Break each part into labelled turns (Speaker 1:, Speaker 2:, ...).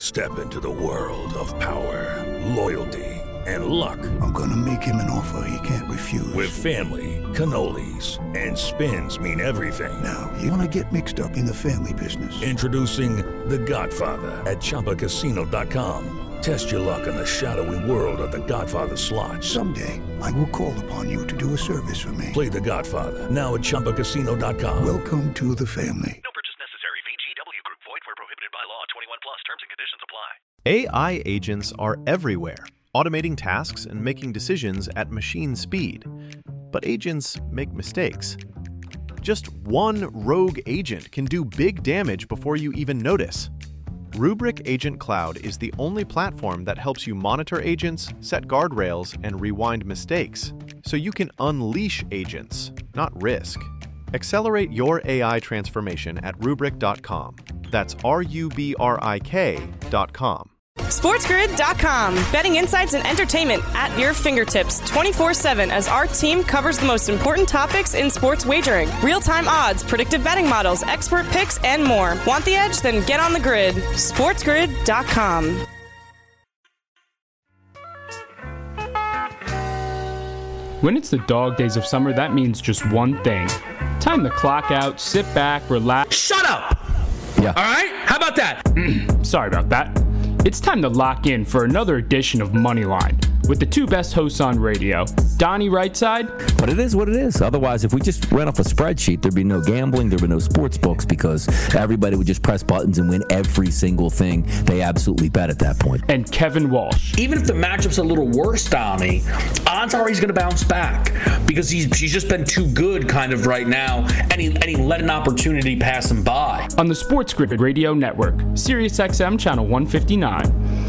Speaker 1: Step into the world of power, loyalty, and luck.
Speaker 2: I'm going to make him an offer he can't refuse.
Speaker 1: With family, cannolis, and spins mean everything.
Speaker 2: Now, you want to get mixed up in the family business.
Speaker 1: Introducing The Godfather at ChumbaCasino.com. Test your luck in the shadowy world of The Godfather slot.
Speaker 2: Someday, I will call upon you to do a service for me.
Speaker 1: Play The Godfather now at ChumbaCasino.com.
Speaker 2: Welcome to the family.
Speaker 3: No purchase necessary. VGW Group. Void where prohibited by law. 21 plus. Terms and conditions apply.
Speaker 4: AI agents are everywhere, automating tasks and making decisions at machine speed. But agents make mistakes. Just one rogue agent can do big damage before you even notice. Rubrik Agent Cloud is the only platform that helps you monitor agents, set guardrails, and rewind mistakes, so you can unleash agents, not risk. Accelerate your AI transformation at Rubrik.com. That's RUBRIK.com.
Speaker 5: SportsGrid.com. Betting insights and entertainment at your fingertips 24/7 as our team covers the most important topics in sports wagering. Real-time odds, predictive betting models, expert picks, and more. Want the edge? Then get on the grid. SportsGrid.com.
Speaker 6: When it's the dog days of summer, that means just one thing. Time to clock out, sit back, relax.
Speaker 7: Shut up!
Speaker 6: Yeah.
Speaker 7: All right? How about that?
Speaker 6: Sorry about that. It's time to lock in for another edition of Moneyline with the two best hosts on radio, Donnie Rightside.
Speaker 8: But it is what it is. Otherwise, if we just ran off a spreadsheet, there'd be no gambling, there'd be no sports books because everybody would just press buttons and win every single thing they absolutely bet at that point.
Speaker 6: And Kevin Walsh.
Speaker 7: Even if the matchup's a little worse, Donnie, odds are he's going to bounce back because he's just been too good kind of right now, and he let an opportunity pass him by.
Speaker 6: On the Sports Grid Radio Network, SiriusXM Channel 159.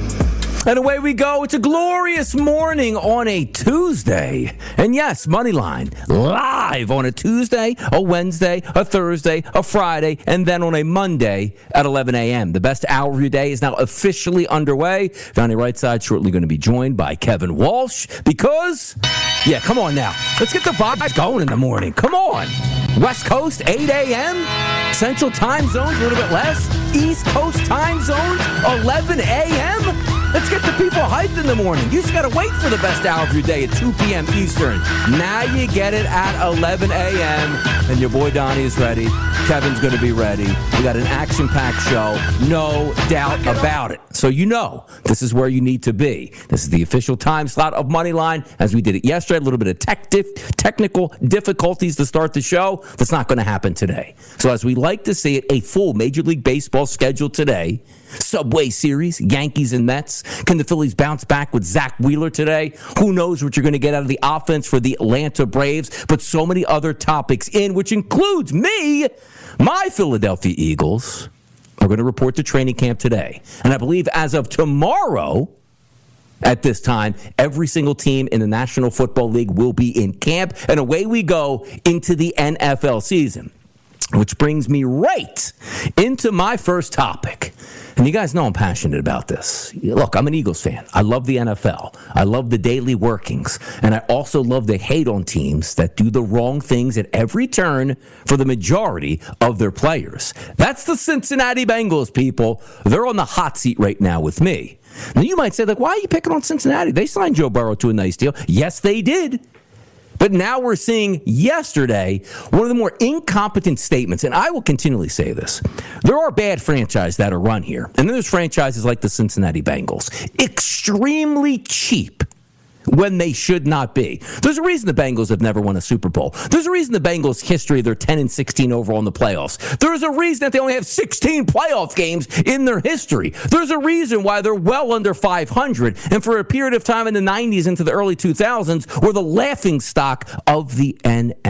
Speaker 8: And away we go. It's a glorious morning on a Tuesday. And yes, Moneyline, live on a Tuesday, a Wednesday, a Thursday, a Friday, and then on a Monday at 11 a.m. The best hour of your day is now officially underway. Donnie Rightside shortly going to be joined by Kevin Walsh because, yeah, come on now. Let's get the vibes going in the morning. Come on. West Coast, 8 a.m. Central time zones, a little bit less. East Coast time zones, 11 a.m. Let's get the people hyped in the morning. You just got to wait for the best hour of your day at 2 p.m. Eastern. Now you get it at 11 a.m. And your boy Donnie is ready. Kevin's going to be ready. We got an action-packed show. No doubt about it. So you know this is where you need to be. This is the official time slot of Moneyline. As we did it yesterday, a little bit of technical difficulties to start the show. That's not going to happen today. So as we like to see it, a full Major League Baseball schedule today. Subway Series, Yankees and Mets. Can the Phillies bounce back with Zach Wheeler today? Who knows what you're going to get out of the offense for the Atlanta Braves? But so many other topics which includes me. My Philadelphia Eagles are going to report to training camp today. And I believe as of tomorrow, at this time, every single team in the National Football League will be in camp. And away we go into the NFL season. Which brings me right into my first topic. And you guys know I'm passionate about this. Look, I'm an Eagles fan. I love the NFL. I love the daily workings. And I also love to hate on teams that do the wrong things at every turn for the majority of their players. That's the Cincinnati Bengals, people. They're on the hot seat right now with me. Now, you might say, like, why are you picking on Cincinnati? They signed Joe Burrow to a nice deal. Yes, they did. But now we're seeing yesterday one of the more incompetent statements, and I will continually say this. There are bad franchises that are run here, and then there's franchises like the Cincinnati Bengals. Extremely cheap when they should not be. There's a reason the Bengals have never won a Super Bowl. There's a reason the Bengals' history, they're 10-16 overall in the playoffs. There's a reason that they only have 16 playoff games in their history. There's a reason why they're well under 500, and for a period of time in the 90s into the early 2000s were the laughingstock of the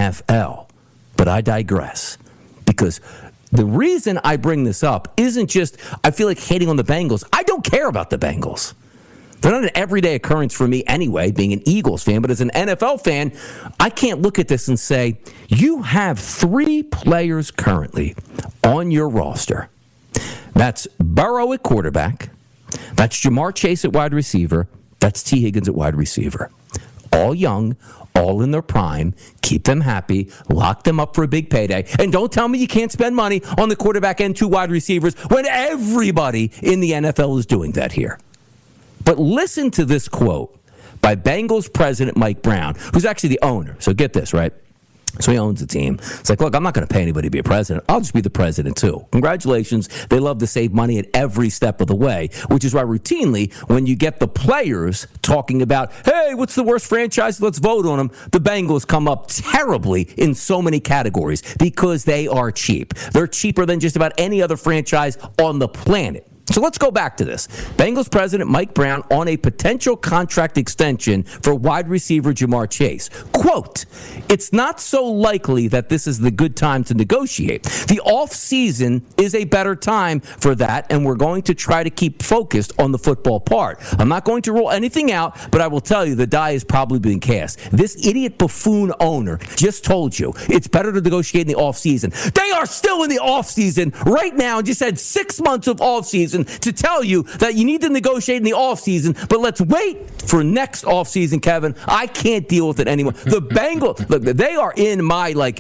Speaker 8: NFL. But I digress, because the reason I bring this up isn't just I feel like hating on the Bengals. I don't care about the Bengals. They're not an everyday occurrence for me anyway, being an Eagles fan. But as an NFL fan, I can't look at this and say, you have 3 players currently on your roster. That's Burrow at quarterback. That's Jamar Chase at wide receiver. That's T. Higgins at wide receiver. All young, all in their prime, keep them happy, lock them up for a big payday, and don't tell me you can't spend money on the quarterback and 2 wide receivers when everybody in the NFL is doing that here. But listen to this quote by Bengals president Mike Brown, who's actually the owner. So get this, right? So he owns the team. It's like, look, I'm not going to pay anybody to be a president. I'll just be the president, too. Congratulations. They love to save money at every step of the way, which is why routinely when you get the players talking about, hey, what's the worst franchise? Let's vote on them. The Bengals come up terribly in so many categories because they are cheap. They're cheaper than just about any other franchise on the planet. So let's go back to this. Bengals president Mike Brown on a potential contract extension for wide receiver Ja'Marr Chase. Quote, it's not so likely that this is the good time to negotiate. The offseason is a better time for that, and we're going to try to keep focused on the football part. I'm not going to rule anything out, but I will tell you the die is probably being cast. This idiot buffoon owner just told you it's better to negotiate in the offseason. They are still in the offseason right now and just had 6 months of offseason to tell you that you need to negotiate in the offseason, but let's wait for next offseason, Kevin. I can't deal with it anymore. The Bengals, look, they are in my like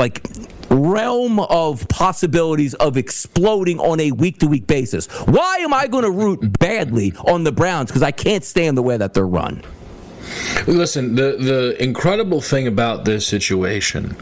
Speaker 8: realm of possibilities of exploding on a week-to-week basis. Why am I going to root badly on the Browns? Because I can't stand the way that they're run.
Speaker 7: Listen, the incredible thing about this situation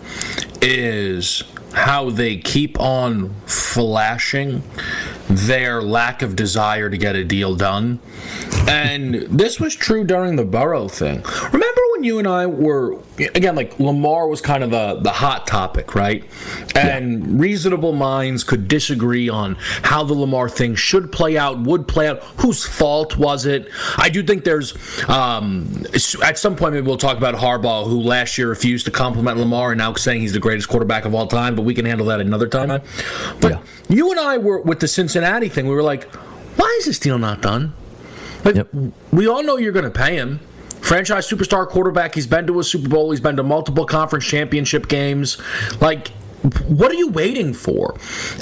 Speaker 7: is how they keep on flashing their lack of desire to get a deal done. And this was true during the Burrow thing. Remember when you and I were, again, like Lamar was kind of the hot topic, right? And reasonable minds could disagree on how the Lamar thing should play out, would play out, whose fault was it. I do think there's, at some point maybe we'll talk about Harbaugh, who last year refused to compliment Lamar and now saying he's the greatest quarterback of all time, but we can handle that another time. But you and I were, with the Cincinnati thing, we were like, why is this deal not done? Like, we all know you're going to pay him. Franchise superstar quarterback. He's been to a Super Bowl. He's been to multiple conference championship games. Like, what are you waiting for?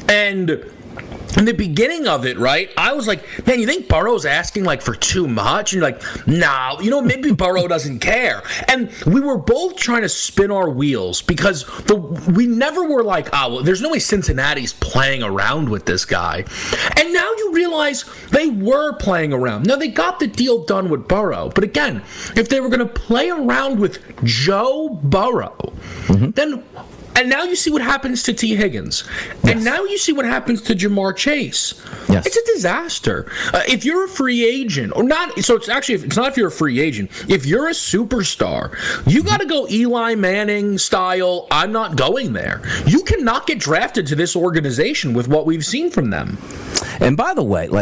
Speaker 7: And in the beginning of it, right, I was like, man, you think Burrow's asking, like, for too much? And you're like, nah, maybe Burrow doesn't care. And we were both trying to spin our wheels because we never were like, well, there's no way Cincinnati's playing around with this guy. And now you realize they were playing around. Now, they got the deal done with Burrow. But again, if they were going to play around with Joe Burrow, then... And now you see what happens to T. Higgins. Yes. And now you see what happens to Ja'Marr Chase. Yes. It's a disaster. If you're a free agent, or not, so it's not if you're a free agent. If you're a superstar, you got to go Eli Manning style, I'm not going there. You cannot get drafted to this organization with what we've seen from them.
Speaker 8: And by the way,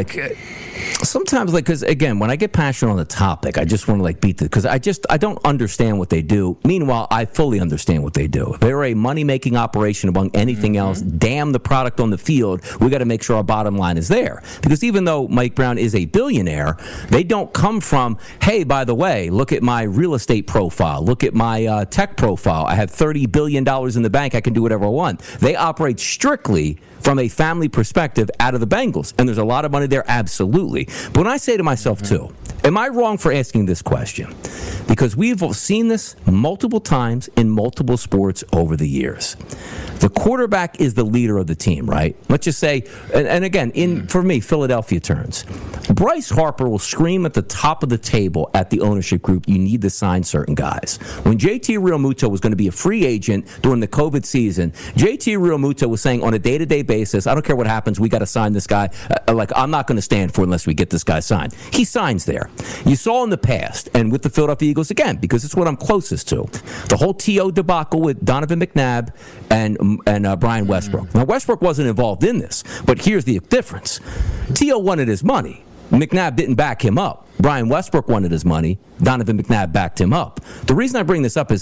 Speaker 8: sometimes, because again, when I get passionate on the topic, I just want to beat because I don't understand what they do. Meanwhile, I fully understand what they do. They're a money-making operation among anything else. Damn the product on the field. We got to make sure our bottom line is there. Because even though Mike Brown is a billionaire, they don't come from, hey, by the way, look at my real estate profile. Look at my tech profile. I have $30 billion in the bank. I can do whatever I want. They operate strictly from a family perspective out of the Bengals. And there's a lot of money there, absolutely. But when I say to myself, too, am I wrong for asking this question? Because we've seen this multiple times in multiple sports over the years. The quarterback is the leader of the team, right? Let's just say, and again, for me, Philadelphia turns. Bryce Harper will scream at the top of the table at the ownership group, you need to sign certain guys. When JT Realmuto was going to be a free agent during the COVID season, JT Realmuto was saying on a day-to-day basis, I don't care what happens, we got to sign this guy. I'm not going to stand for it unless we get this guy signed. He signs there. You saw in the past, and with the Philadelphia Eagles again, because it's what I'm closest to, the whole T.O. debacle with Donovan McNabb and Brian Westbrook. Now, Westbrook wasn't involved in this, but here's the difference. T.O. wanted his money. McNabb didn't back him up. Brian Westbrook wanted his money. Donovan McNabb backed him up. The reason I bring this up is,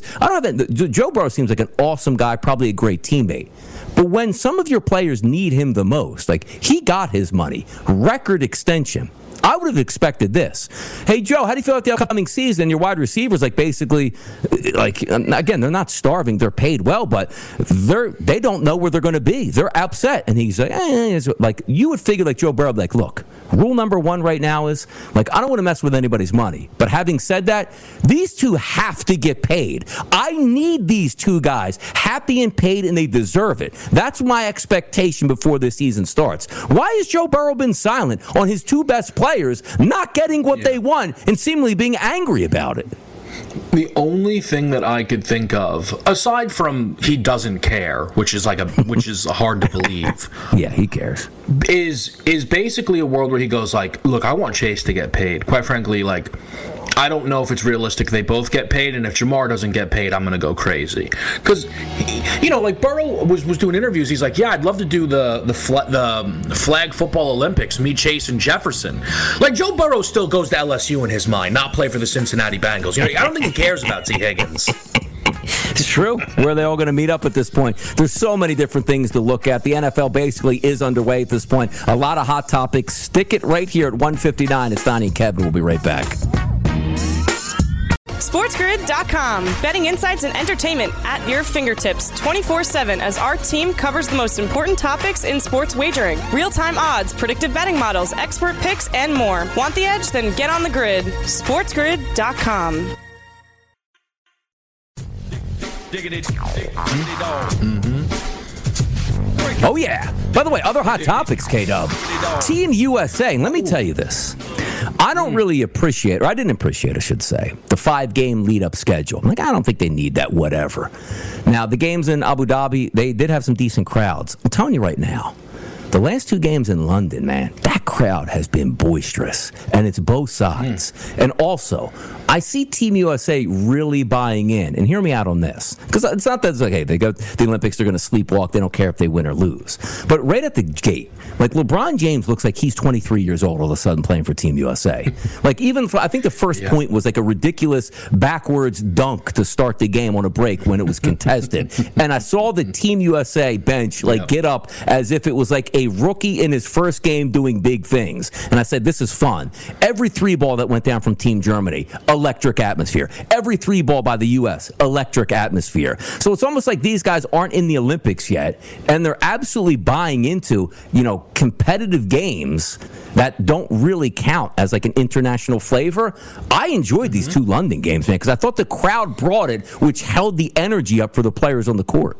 Speaker 8: Joe Burrow seems like an awesome guy, probably a great teammate. But when some of your players need him the most, he got his money, record extension. I would have expected this. Hey, Joe, how do you feel about the upcoming season? Your wide receivers, again, they're not starving. They're paid well, but they don't know where they're going to be. They're upset. And he's like, you would figure Joe Burrow, look, Rule number one right now is, like, I don't want to mess with anybody's money. But having said that, these two have to get paid. I need these two guys happy and paid, and they deserve it. That's my expectation before this season starts. Why has Joe Burrow been silent on his two best players not getting what they want and seemingly being angry about it?
Speaker 7: The only thing that I could think of, aside from he doesn't care, which is hard to believe.
Speaker 8: Yeah, he cares.
Speaker 7: Is basically a world where he goes like, look, I want Chase to get paid. Quite frankly, like, I don't know if it's realistic they both get paid, and if Jamar doesn't get paid, I'm going to go crazy. Because, like Burrow was doing interviews. He's like, yeah, I'd love to do the flag football Olympics, me, Chase, and Jefferson. Like, Joe Burrow still goes to LSU in his mind, not play for the Cincinnati Bengals. I don't think he cares about T. Higgins.
Speaker 8: It's true. Where are they all going to meet up at this point? There's so many different things to look at. The NFL basically is underway at this point. A lot of hot topics. Stick it right here at 1:59. It's Donnie and Kevin. We'll be right back.
Speaker 5: SportsGrid.com. Betting insights and entertainment at your fingertips 24/7 as our team covers the most important topics in sports wagering. Real-time odds, predictive betting models, expert picks, and more. Want the edge? Then get on the grid. SportsGrid.com.
Speaker 8: Oh, yeah. By the way, other hot topics, K-Dub. Team USA, and let me tell you this. I don't really appreciate, or I didn't appreciate, I should say, the 5-game lead-up schedule. I'm like, I don't think they need that, whatever. Now, the games in Abu Dhabi, they did have some decent crowds. I'm telling you right now, the last 2 games in London, man, that crowd has been boisterous, and it's both sides. And also, I see Team USA really buying in, and hear me out on this, because it's not that it's like, hey, they go to the Olympics, they're going to sleepwalk, they don't care if they win or lose. But right at the gate, like LeBron James looks like he's 23 years old all of a sudden playing for Team USA. Like even I think the first point was like a ridiculous backwards dunk to start the game on a break when it was contested. And I saw the Team USA bench get up as if it was like a rookie in his first game doing big things. And I said, this is fun. Every 3 ball that went down from Team Germany, electric atmosphere. Every 3 ball by the U.S., electric atmosphere. So it's almost like these guys aren't in the Olympics yet, and they're absolutely buying into, competitive games that don't really count as like an international flavor. I enjoyed these 2 London games, man, because I thought the crowd brought it, which held the energy up for the players on the court.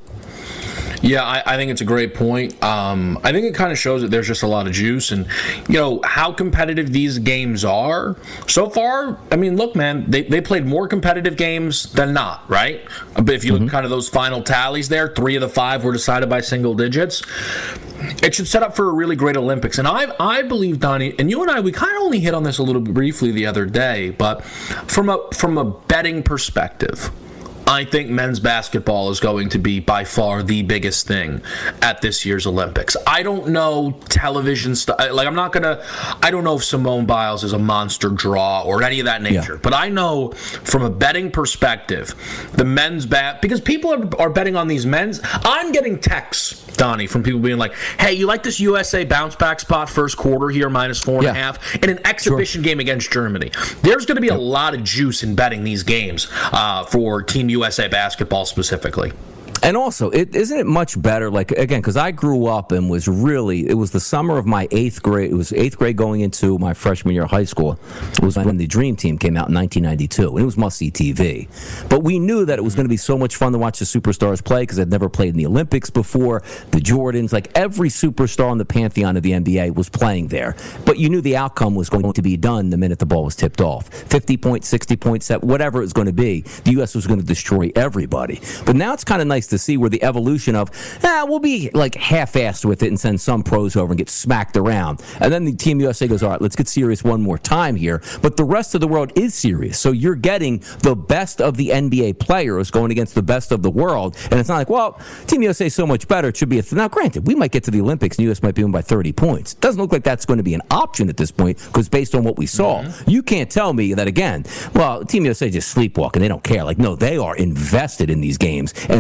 Speaker 7: Yeah, I think it's a great point. I think it kind of shows that there's just a lot of juice, and how competitive these games are so far. I mean, look, man, they played more competitive games than not, right? But if you look at kind of those final tallies there, 3 of the 5 were decided by single digits. It should set up for a really great Olympics. And I believe, Donnie, and you and I, we kind of only hit on this a little bit briefly the other day, but from a betting perspective, I think men's basketball is going to be by far the biggest thing at this year's Olympics. I don't know television stuff. I don't know if Simone Biles is a monster draw or any of that nature. Yeah. But I know from a betting perspective, the men's because people are betting on these men's. I'm getting texts, Donnie, from people being like, hey, you like this USA bounce back spot first quarter here, -4.5, in an exhibition game against Germany. There's going to be a lot of juice in betting these games for Team USA basketball specifically.
Speaker 8: And also, isn't it much better, like, again, because I grew up and it was the summer of my 8th grade. It was 8th grade going into my freshman year of high school. It was when the Dream Team came out in 1992, and it was must-see TV. But we knew that it was going to be so much fun to watch the superstars play because they'd never played in the Olympics before. The Jordans, like every superstar in the pantheon of the NBA was playing there. But you knew the outcome was going to be done the minute the ball was tipped off. 50 points, 60 points, whatever it was going to be, the U.S. was going to destroy everybody. But now it's kind of nice to see where the evolution of, we'll be like half-assed with it and send some pros over and get smacked around. And then the Team USA goes, all right, let's get serious one more time here. But the rest of the world is serious. So you're getting the best of the NBA players going against the best of the world. And it's not like, well, Team USA is so much better. It should be now, granted, we might get to the Olympics and the U.S. might be win by 30 points. It doesn't look like that's going to be an option at this point because based on what we saw, you can't tell me that, again, well, Team USA just sleepwalking. They don't care. Like, no, they are invested in these games and really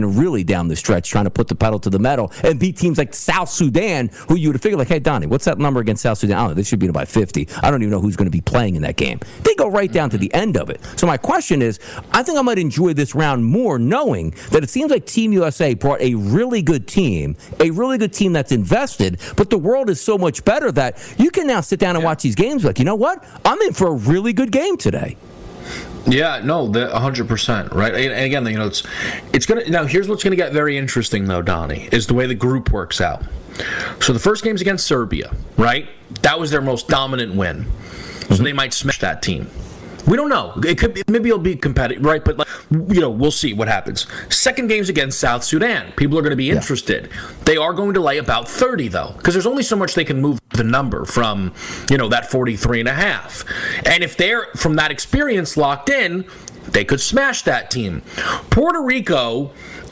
Speaker 8: down the stretch, trying to put the pedal to the metal and beat teams like South Sudan, who you would have figured, like, hey, Donnie, what's that number against South Sudan? I don't know. They should be by 50. I don't even know who's going to be playing in that game. They go right down to the end of it. So my question is, I think I might enjoy this round more knowing that it seems like Team USA brought a really good team that's invested, but the world is so much better that you can now sit down and watch these games like, you know what? I'm in for a really good game today.
Speaker 7: Yeah, no, 100%, right? And again, it's gonna. Now, here's what's gonna get very interesting, though, Donnie, is the way the group works out. So the first game's against Serbia, right? That was their most dominant win, so they might smash that team. We don't know. It could be, maybe it'll be competitive, right? But we'll see what happens. Second game's against South Sudan. People are going to be interested. They are going to lay about 30, though, because there's only so much they can move the number from, that 43.5. And if they're from that experience locked in, they could smash that team. Puerto Rico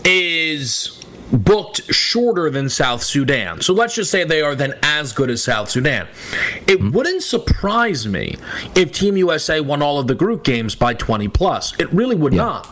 Speaker 7: is booked shorter than South Sudan. So let's just say they are then as good as South Sudan. It wouldn't surprise me if Team USA won all of the group games by 20 plus. It really would not.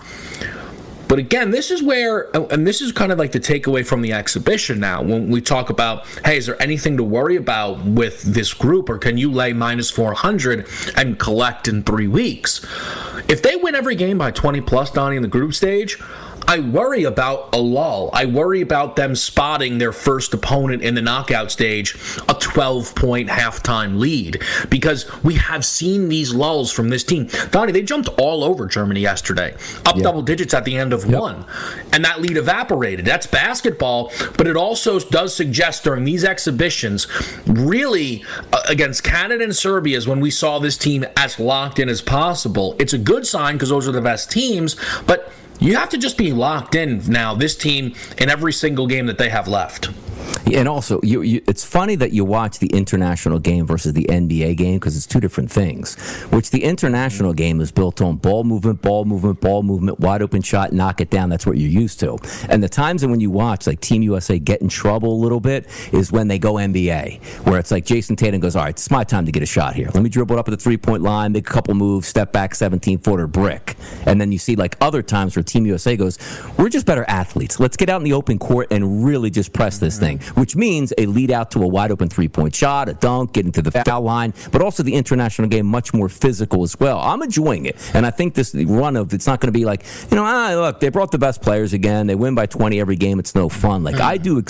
Speaker 7: But again, this is where, and this is kind of like the takeaway from the exhibition now, when we talk about, hey, is there anything to worry about with this group, or can you lay minus 400 and collect in 3 weeks? If they win every game by 20 plus, Donnie, in the group stage, I worry about a lull. I worry about them spotting their first opponent in the knockout stage a 12-point halftime lead, because we have seen these lulls from this team. Donnie, they jumped all over Germany yesterday, up double digits at the end of one, and that lead evaporated. That's basketball, but it also does suggest during these exhibitions, really against Canada and Serbia, is when we saw this team as locked in as possible. It's a good sign because those are the best teams, but you have to just be locked in now, this team, in every single game that they have left.
Speaker 8: And also, it's funny that you watch the international game versus the NBA game, because it's two different things. Which the international game is built on ball movement, wide open shot, knock it down. That's what you're used to. And the times when you watch like Team USA get in trouble a little bit is when they go NBA, where it's like Jason Tatum goes, all right, it's my time to get a shot here. Let me dribble it up at the three-point line, make a couple moves, step back, 17-footer brick. And then you see like other times where Team USA goes, we're just better athletes. Let's get out in the open court and really just press this thing, which means a lead out to a wide open three-point shot, a dunk, getting to the foul line, but also the international game much more physical as well. I'm enjoying it, and I think this run of it's not going to be like, look, they brought the best players again, they win by 20 every game, it's no fun. Like I do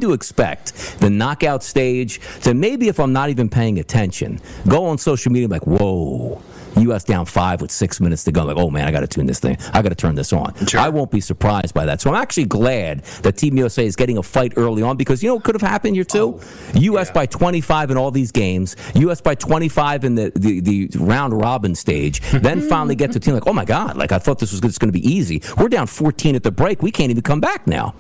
Speaker 8: expect the knockout stage to, maybe if I'm not even paying attention, go on social media like, whoa, U.S. down 5 with 6 minutes to go. Like, oh, man, I got to tune this thing. I got to turn this on. Sure. I won't be surprised by that. So I'm actually glad that Team USA is getting a fight early on, because you know what could have happened here, too? U.S. by 25 in all these games, U.S. by 25 in the round-robin stage, then finally get to a team like, oh, my God, like I thought this was just going to be easy. We're down 14 at the break. We can't even come back now.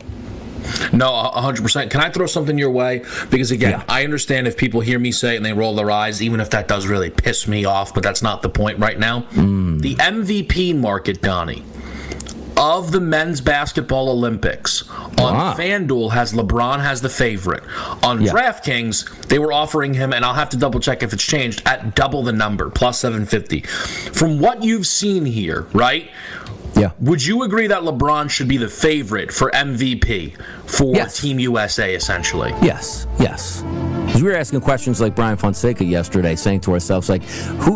Speaker 7: No, 100%. Can I throw something your way? Because, again, I understand if people hear me say it and they roll their eyes, even if that does really piss me off, but that's not the point right now. The MVP market, Donnie, of the men's basketball Olympics on FanDuel LeBron has the favorite. On DraftKings, they were offering him, and I'll have to double check if it's changed, at double the number, plus 750. From what you've seen here, right?
Speaker 8: Yeah.
Speaker 7: Would you agree that LeBron should be the favorite for MVP for Team USA, essentially?
Speaker 8: Yes. Because we were asking questions like Brian Fonseca yesterday, saying to ourselves, like,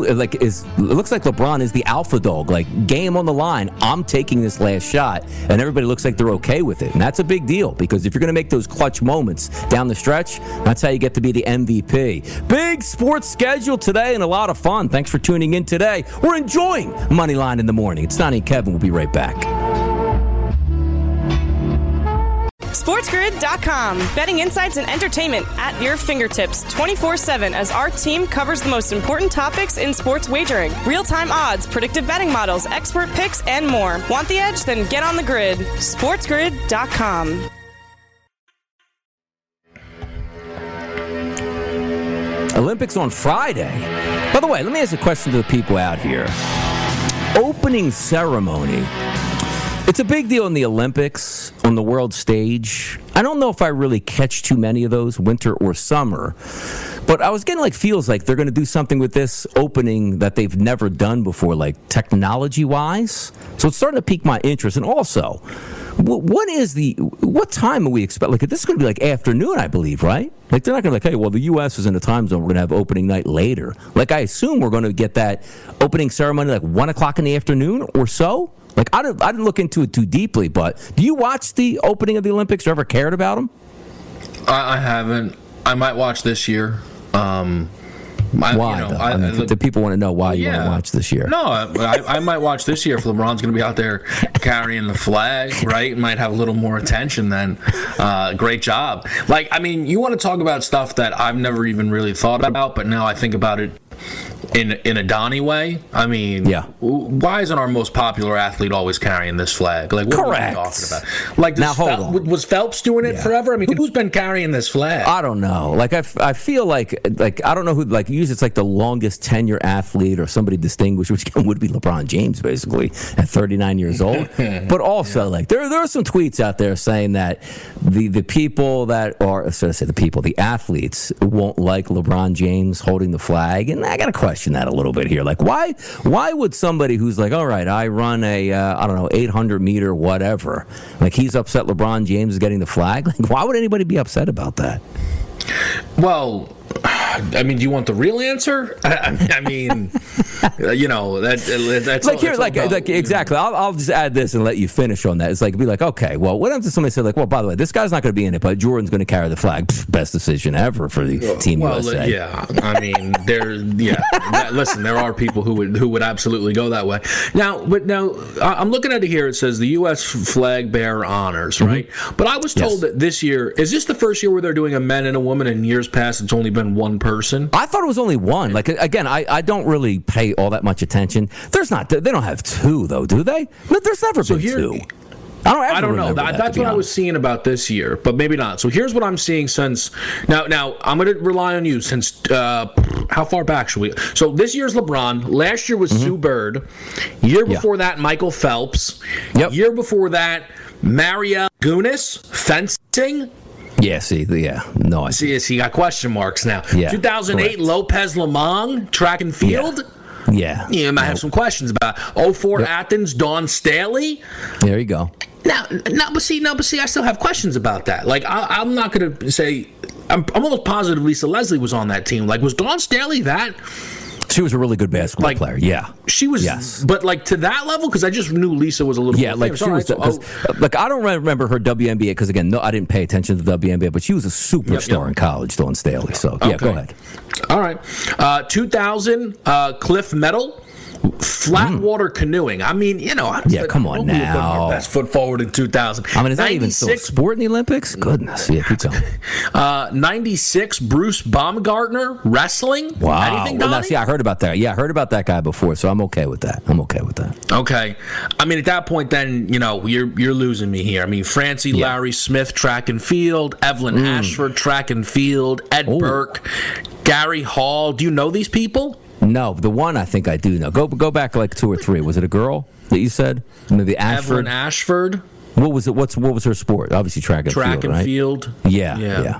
Speaker 8: it looks like LeBron is the alpha dog, like, game on the line, I'm taking this last shot, and everybody looks like they're okay with it. And that's a big deal, because if you're going to make those clutch moments down the stretch, that's how you get to be the MVP. Big sports schedule today and a lot of fun. Thanks for tuning in today. We're enjoying Moneyline in the morning. It's Donnie and Kevin. We'll be right back.
Speaker 5: SportsGrid.com. Betting insights and entertainment at your fingertips 24/7 as our team covers the most important topics in sports wagering. Real-time odds, predictive betting models, expert picks, and more. Want the edge? Then get on the grid. SportsGrid.com.
Speaker 8: Olympics on Friday. By the way, let me ask a question to the people out here. Opening ceremony. It's a big deal in the Olympics, on the world stage. I don't know if I really catch too many of those, winter or summer. But I was getting feels like they're going to do something with this opening that they've never done before, like technology-wise. So it's starting to pique my interest. And also, what time are we expect? Like, this is going to be like afternoon, I believe, right? Like, they're not going to be like, hey, well, the U.S. is in a time zone. We're going to have opening night later. Like, I assume we're going to get that opening ceremony like 1 o'clock in the afternoon or so. Like, I didn't look into it too deeply, but do you watch the opening of the Olympics or ever cared about them?
Speaker 7: I haven't. I might watch this year.
Speaker 8: Why? The people want to know why you want to watch this year.
Speaker 7: No, I might watch this year if LeBron's going to be out there carrying the flag, right? Might have a little more attention then. Great job. Like, I mean, you want to talk about stuff that I've never even really thought about, but now I think about it in a Donnie way. I mean, why isn't our most popular athlete always carrying this flag? Like, what are we talking about? Like,
Speaker 8: now, hold on.
Speaker 7: Was Phelps doing it forever? I mean, who's been carrying this flag?
Speaker 8: I don't know. Like, I feel like I don't know who. Like, usually it's like the longest tenure athlete or somebody distinguished, which would be LeBron James, basically at 39 years old. But also, like, there are some tweets out there saying that the people that are, so to say, the athletes won't like LeBron James holding the flag, and I got to question that a little bit here. Like, why would somebody who's like, all right, I run a 800 meter whatever, like, he's upset LeBron James is getting the flag? Like, why would anybody be upset about that?
Speaker 7: Well, I mean, do you want the real answer? I mean, you know, that's
Speaker 8: like here, like exactly. I'll just add this and let you finish on that. It's like, be like, okay, well, what if somebody said like, well, by the way, this guy's not going to be in it, but Jordan's going to carry the flag. Best decision ever for the Team USA.
Speaker 7: Yeah, I mean, listen, there are people who would absolutely go that way. Now, I'm looking at it here. It says the U.S. flag bearer honors, right? But I was told that this year, is this the first year where they're doing a men and a woman? In years past, it's only been one person.
Speaker 8: I thought it was only one. Like, again, I don't really pay all that much attention. They don't have two though, do they? There's never been two. I don't know.
Speaker 7: That's what I was seeing about this year, but maybe not. So here's what I'm seeing since now I'm going to rely on you since how far back should we? So this year's LeBron. Last year was Sue Bird. Year before that, Michael Phelps.
Speaker 8: Yep.
Speaker 7: Year before that, Maria Gunas, fencing.
Speaker 8: Yeah, no, I
Speaker 7: see. He got question marks now.
Speaker 8: Yeah,
Speaker 7: 2008,
Speaker 8: correct.
Speaker 7: Lopez Lamong, track and field.
Speaker 8: Yeah.
Speaker 7: You might have some questions about 04 Athens, Dawn Staley.
Speaker 8: There you go.
Speaker 7: But see, I still have questions about that. Like, I'm not going to say, I'm almost positive Lisa Leslie was on that team. Like, was Dawn Staley that?
Speaker 8: She was a really good basketball player. Yeah,
Speaker 7: she was. But like to that level, because I just knew Lisa was a little.
Speaker 8: Yeah, like she was. Like I don't remember her WNBA because again, I didn't pay attention to the WNBA, but she was a superstar in college, Dawn Staley. So go ahead.
Speaker 7: All right, 2000 Cliff Medal. Flat water canoeing. I mean, you know.
Speaker 8: Come on now.
Speaker 7: Put our best foot forward in 2000.
Speaker 8: I mean, is that even still a sport in the Olympics? Goodness. Yeah, keep going.
Speaker 7: 96, Bruce Baumgartner, wrestling.
Speaker 8: Wow.
Speaker 7: Anything, Donnie?
Speaker 8: I heard about that. Yeah, I heard about that guy before, so I'm okay with that.
Speaker 7: Okay. I mean, at that point, then, you know, you're losing me here. I mean, Francie Larry Smith, track and field. Evelyn Ashford, track and field. Ed Burke. Gary Hall. Do you know these people?
Speaker 8: No, the one I think I do know. Go back like 2 or 3. Was it a girl that you said? Maybe Ashford.
Speaker 7: Evelyn Ashford.
Speaker 8: What was it? What was her sport? Obviously track and field.
Speaker 7: Track and field.
Speaker 8: Yeah.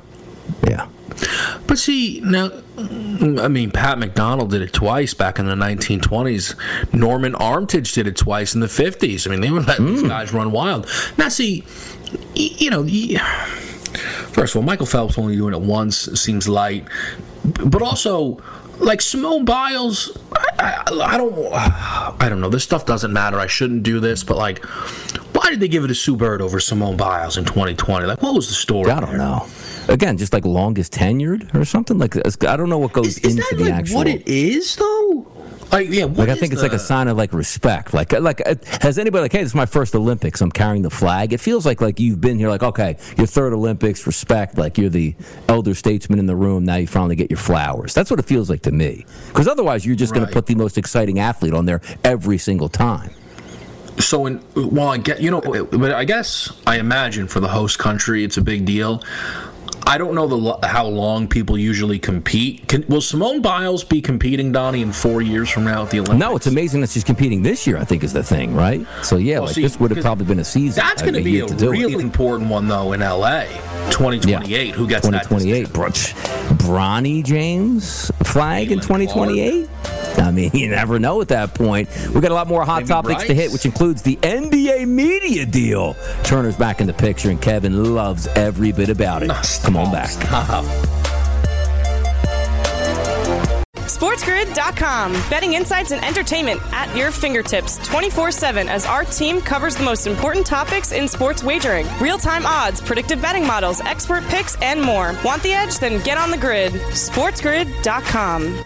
Speaker 7: But see, now, I mean, Pat McDonald did it twice back in the 1920s. Norman Armitage did it twice in the 50s. I mean, they were letting these guys run wild. Now, see, you know, first of all, Michael Phelps only doing it once seems light. But also, like Simone Biles, I don't know. This stuff doesn't matter. I shouldn't do this, but like, why did they give it to Sue Bird over Simone Biles in 2020? Like, what was the story?
Speaker 8: I don't know. Again, just like longest tenured or something. Like, I don't know what goes into
Speaker 7: that
Speaker 8: the
Speaker 7: like
Speaker 8: actual.
Speaker 7: What it is though? Like, yeah.
Speaker 8: Like, I think it's like a sign of like respect. Like, has anybody like, hey, this is my first Olympics. I'm carrying the flag. It feels like you've been here. Like, okay, your third Olympics. Respect. Like, you're the elder statesman in the room. Now you finally get your flowers. That's what it feels like to me. Because otherwise, you're just going to put the most exciting athlete on there every single time.
Speaker 7: So, I get, you know, but I guess I imagine for the host country, it's a big deal. I don't know how long people usually compete. Will Simone Biles be competing, Donnie, in 4 years from now at the Olympics?
Speaker 8: No, it's amazing that she's competing this year, I think, is the thing, right? So, yeah, this would have probably been a season.
Speaker 7: That's going to be a really important one, though, in L.A. 2028. Yeah. Who gets
Speaker 8: 2028. Bronny James flag in 2028? I mean, you never know at that point. We got a lot more hot topics to hit, which includes the NBA media deal. Turner's back in the picture, and Kevin loves every bit about it. Come on back.
Speaker 5: SportsGrid.com. Betting insights and entertainment at your fingertips 24/7 as our team covers the most important topics in sports wagering. Real-time odds, predictive betting models, expert picks, and more. Want the edge? Then get on the grid. SportsGrid.com.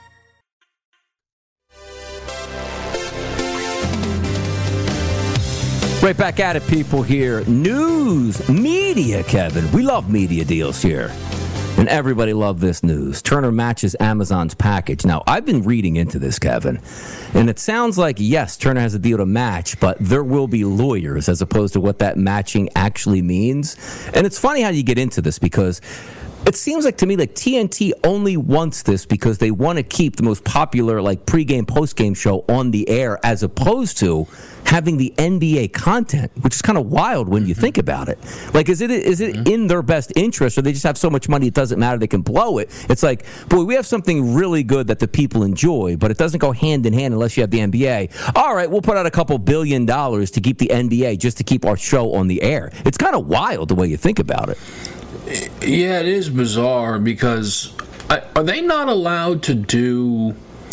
Speaker 8: Right back at it, people here. News, media, Kevin. We love media deals here. And everybody loved this news. Turner matches Amazon's package. Now, I've been reading into this, Kevin, and it sounds like, yes, Turner has a deal to match, but there will be lawyers as opposed to what that matching actually means. And it's funny how you get into this because it seems like to me like TNT only wants this because they want to keep the most popular like pregame, postgame show on the air as opposed to having the NBA content, which is kind of wild when you think about it. Like, is it in their best interest, or they just have so much money it doesn't matter, they can blow it? It's like, boy, we have something really good that the people enjoy, but it doesn't go hand in hand unless you have the NBA. All right, we'll put out a couple $2 billion to keep the NBA just to keep our show on the air. It's kind of wild the way you think about it.
Speaker 7: Yeah, it is bizarre because are they not allowed to do...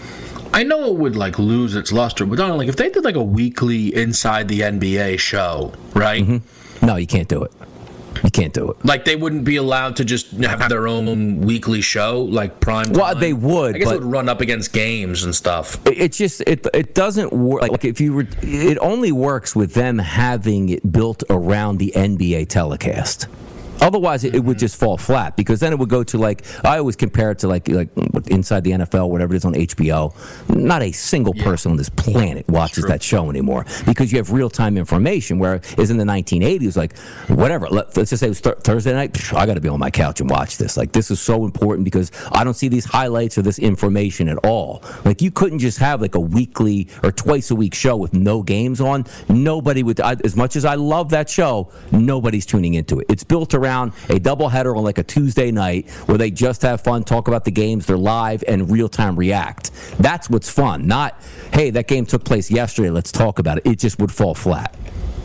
Speaker 7: I know it would like lose its luster, but like if they did like a weekly Inside the NBA show, right?
Speaker 8: Mm-hmm. No, you can't do it. You can't do it.
Speaker 7: Like they wouldn't be allowed to just have their own weekly show, like prime time.
Speaker 8: Well, they would.
Speaker 7: I guess it would run up against games and stuff.
Speaker 8: It just it doesn't work. Like if you were, it only works with them having it built around the NBA telecast. Otherwise, it would just fall flat because then it would go to like I always compare it to like Inside the NFL, whatever it is on HBO. Not a single person on this planet watches that show anymore because you have real time information. Where is in the 1980s, like whatever. Let's just say it was Thursday night. I got to be on my couch and watch this. Like this is so important because I don't see these highlights or this information at all. Like you couldn't just have like a weekly or twice a week show with no games on. Nobody would. As much as I love that show, nobody's tuning into it. It's built around a doubleheader on like a Tuesday night where they just have fun, talk about the games, they're live, and real-time react. That's what's fun. Not, hey, that game took place yesterday, let's talk about it. It just would fall flat.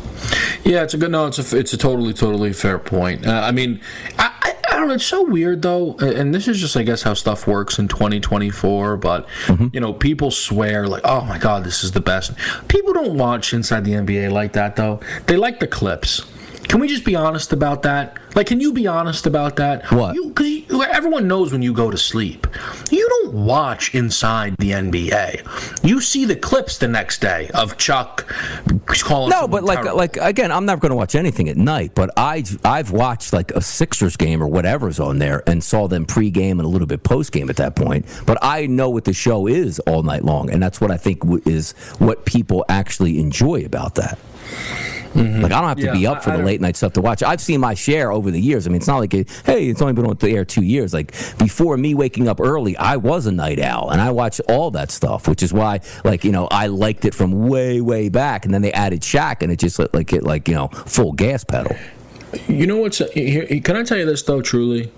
Speaker 7: Yeah, it's a totally fair point. I mean, I don't know, it's so weird though, and this is just, I guess, how stuff works in 2024, but, you know, people swear like, oh my God, this is the best. People don't watch Inside the NBA like that though. They like the clips. Can we just be honest about that? Like, can you be honest about that?
Speaker 8: What?
Speaker 7: Because everyone knows when you go to sleep. You don't watch Inside the NBA. You see the clips the next day of Chuck calling.
Speaker 8: No, but like again, I'm not going to watch anything at night. But I've watched like a Sixers game or whatever's on there and saw them pregame and a little bit postgame at that point. But I know what the show is all night long, and that's what I think is what people actually enjoy about that. Mm-hmm. Like, I don't have to be up for the late night stuff to watch. I've seen my share over the years. I mean, it's not like, hey, it's only been on the air 2 years. Like, before me waking up early, I was a night owl, and I watched all that stuff, which is why, like, you know, I liked it from way, way back, and then they added Shaq, and it just like you know, full gas pedal.
Speaker 7: You know what's here? Can I tell you this though, truly?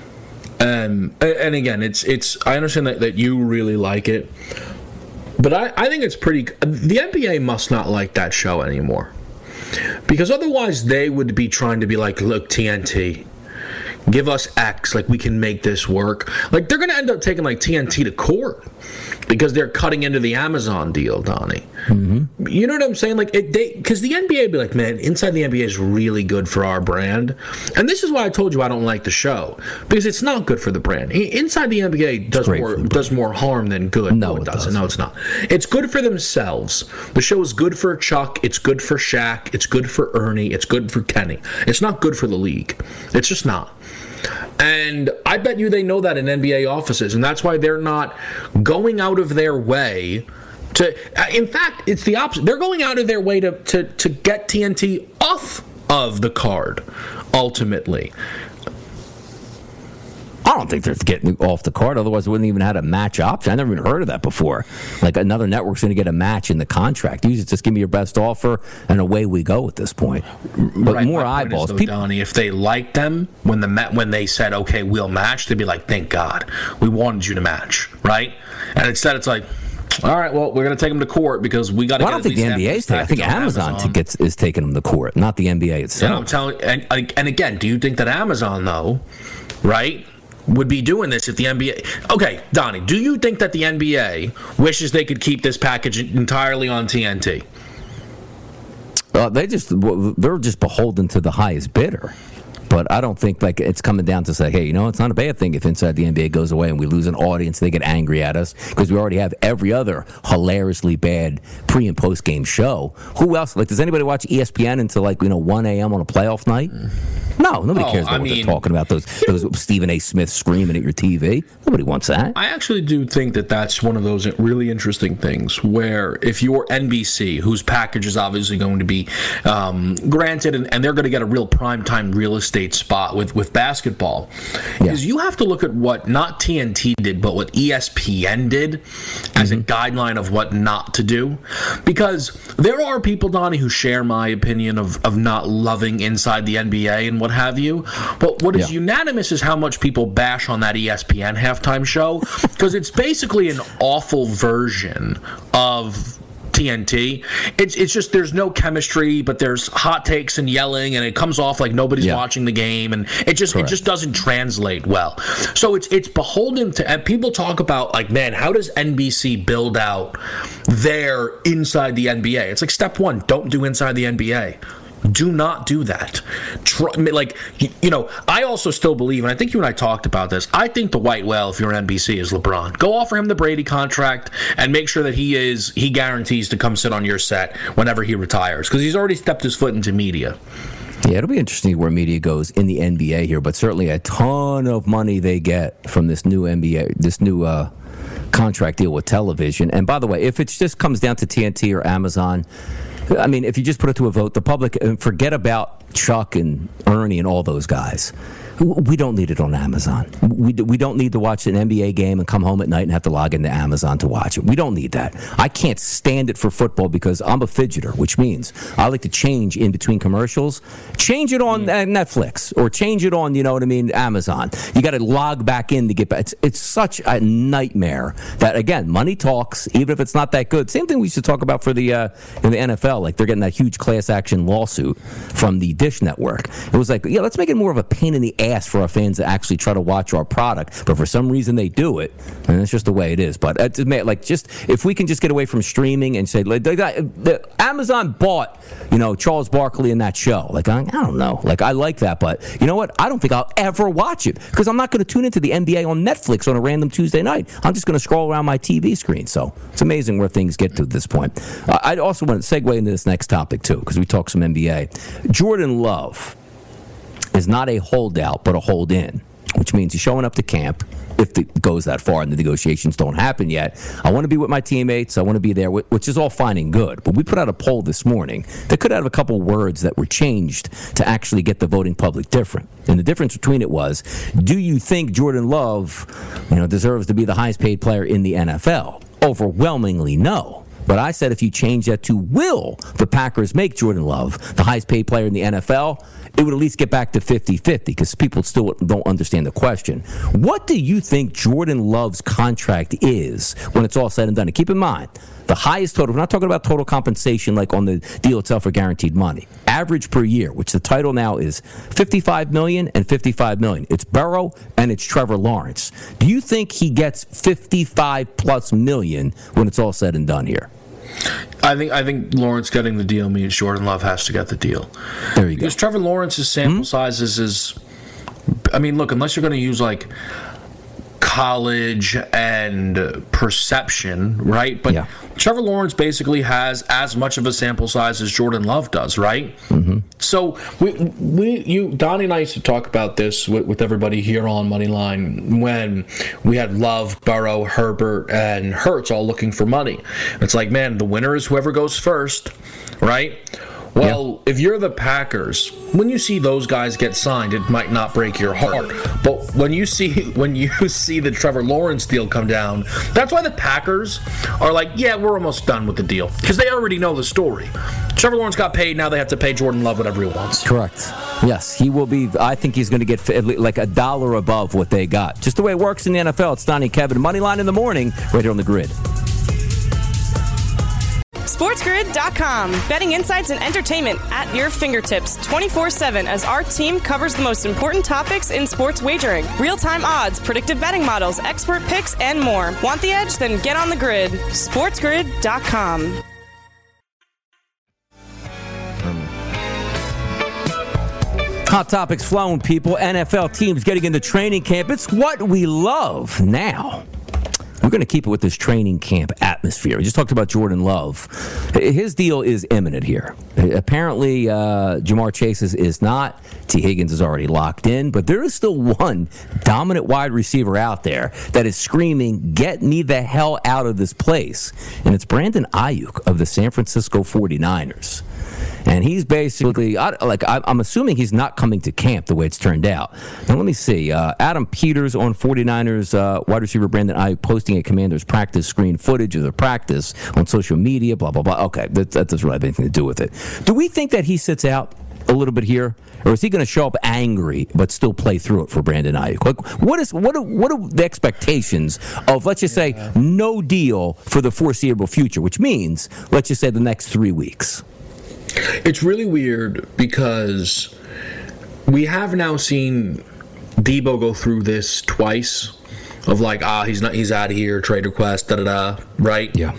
Speaker 7: And again, it's I understand that you really like it, but I think it's pretty. The NBA must not like that show anymore. Because otherwise they would be trying to be like, look, TNT, give us X, like we can make this work. Like they're going to end up taking like TNT to court because they're cutting into the Amazon deal, Donnie. Mm-hmm. You know what I'm saying? Like because the NBA would be like, man, Inside the NBA is really good for our brand. And this is why I told you I don't like the show, because it's not good for the brand. Inside the NBA does more harm than good.
Speaker 8: No, it doesn't.
Speaker 7: No, it's not. It's good for themselves. The show is good for Chuck. It's good for Shaq. It's good for Ernie. It's good for Kenny. It's not good for the league. It's just not. And I bet you they know that in NBA offices, and that's why they're not going out of their way to. In fact, it's the opposite. They're going out of their way to get TNT off of the card, ultimately.
Speaker 8: I don't think they're getting off the card. Otherwise, they wouldn't even have a match option. I never even heard of that before. Like another network's going to get a match in the contract. Usually, just give me your best offer, and away we go at this point. But right, more eyeballs.
Speaker 7: Though, Donnie, if they liked them when they said, "Okay, we'll match," they'd be like, "Thank God, we wanted you to match," right? And instead, it's like, All right, well, we're going to take them to court because we got to.
Speaker 8: I don't think the NBA is taking. I think Amazon is taking them to court, not the NBA itself.
Speaker 7: Yeah, I'm telling. And again, do you think that Amazon, though, right, would be doing this if the NBA? Okay, Donnie, do you think that the NBA wishes they could keep this package entirely on TNT?
Speaker 8: They're just beholden to the highest bidder. But I don't think it's coming down to say, hey, it's not a bad thing if Inside the NBA goes away and we lose an audience. They get angry at us because we already have every other hilariously bad pre and post game show. Who else? Does anybody watch ESPN until 1 a.m. on a playoff night? No, nobody cares about what they're talking about. Those Stephen A. Smith screaming at your TV. Nobody wants that.
Speaker 7: I actually do think that that's one of those really interesting things where if you're NBC, whose package is obviously going to be granted, and they're going to get a real primetime real estate spot with basketball, because you have to look at what not TNT did, but what ESPN did as a guideline of what not to do. Because there are people, Donnie, who share my opinion of not loving Inside the NBA and what have you. But what is unanimous is how much people bash on that ESPN halftime show, because it's basically an awful version of TNT. It's just there's no chemistry, but there's hot takes and yelling, and it comes off like nobody's watching the game, and it just doesn't translate well. So it's beholden to, and people talk about man, how does NBC build out their Inside the NBA? It's like step one, don't do Inside the NBA. Do not do that. I also still believe, and I think you and I talked about this, I think the white whale, if you're NBC, is LeBron. Go offer him the Brady contract and make sure that he guarantees to come sit on your set whenever he retires, because he's already stepped his foot into media.
Speaker 8: Yeah, it'll be interesting where media goes in the NBA here, but certainly a ton of money they get from this new NBA, this new contract deal with television. And by the way, if it just comes down to TNT or Amazon, I mean, if you just put it to a vote, the public, forget about Chuck and Ernie and all those guys. We don't need it on Amazon. We don't need to watch an NBA game and come home at night and have to log into Amazon to watch it. We don't need that. I can't stand it for football because I'm a fidgeter, which means I like to change in between commercials. Change it on Netflix or change it on, Amazon. You got to log back in to get back. It's such a nightmare that, again, money talks, even if it's not that good. Same thing we used to talk about for the in the NFL. Like, they're getting that huge class action lawsuit from the Dish Network. It was like, let's make it more of a pain in the ass for our fans to actually try to watch our product, but for some reason they do it, and it's just the way it is. But just if we can just get away from streaming and say, Amazon bought, Charles Barkley in that show. I don't know. I like that, but you know what? I don't think I'll ever watch it because I'm not going to tune into the NBA on Netflix on a random Tuesday night. I'm just going to scroll around my TV screen. So it's amazing where things get to this point. I also want to segue into this next topic too, because we talk some NBA. Jordan Love is not a holdout, but a hold-in, which means he's showing up to camp if it goes that far and the negotiations don't happen yet. I want to be with my teammates. I want to be there, which is all fine and good. But we put out a poll this morning that could have a couple words that were changed to actually get the voting public different. And the difference between it was, do you think Jordan Love, deserves to be the highest-paid player in the NFL? Overwhelmingly, no. But I said if you change that to will the Packers make Jordan Love the highest paid player in the NFL, it would at least get back to 50-50 because people still don't understand the question. What do you think Jordan Love's contract is when it's all said and done? And keep in mind, the highest total, we're not talking about total compensation like on the deal itself or guaranteed money. Average per year, which the title now is $55 million and $55 million. It's Burrow and it's Trevor Lawrence. Do you think he gets $55+ million when it's all said and done here?
Speaker 7: I think Lawrence getting the deal means Jordan Love has to get the deal.
Speaker 8: There you go.
Speaker 7: Because Trevor Lawrence's sample sizes is, look, unless you're going to use college and perception, right? But Trevor Lawrence basically has as much of a sample size as Jordan Love does, right? Mm-hmm. So Donnie and I used to talk about this with everybody here on Moneyline when we had Love, Burrow, Herbert, and Hurts all looking for money. It's like, man, the winner is whoever goes first, right? Well, if you're the Packers, when you see those guys get signed, it might not break your heart. But when you see the Trevor Lawrence deal come down, that's why the Packers are like, yeah, we're almost done with the deal. Because they already know the story. Trevor Lawrence got paid, now they have to pay Jordan Love whatever he wants.
Speaker 8: Correct. Yes, he will be, I think he's going to get like $1 above what they got. Just the way it works in the NFL. It's Donnie Kevin, Moneyline in the morning, right here on the Grid.
Speaker 5: SportsGrid.com. Betting insights and entertainment at your fingertips 24/7 as our team covers the most important topics in sports wagering. Real-time odds, predictive betting models, expert picks, and more. Want the edge? Then get on the grid. SportsGrid.com.
Speaker 8: Hot topics flowing, people. NFL teams getting into training camp. It's what we love now. We're going to keep it with this training camp atmosphere. We just talked about Jordan Love. His deal is imminent here. Apparently, Ja'Marr Chase is not. T. Higgins is already locked in. But there is still one dominant wide receiver out there that is screaming, get me the hell out of this place. And it's Brandon Ayuk of the San Francisco 49ers. And he's basically, I'm assuming he's not coming to camp the way it's turned out. Now, let me see. Adam Peters on 49ers wide receiver Brandon Ayuk posting a Commanders practice screen footage of the practice on social media, blah, blah, blah. Okay, that doesn't really have anything to do with it. Do we think that he sits out a little bit here? Or is he going to show up angry but still play through it for Brandon Ayuk? Like, what are the expectations of, let's just say, no deal for the foreseeable future, which means, let's just say, the next 3 weeks?
Speaker 7: It's really weird because we have now seen Debo go through this twice of like, he's out of here, trade request, right?
Speaker 8: Yeah.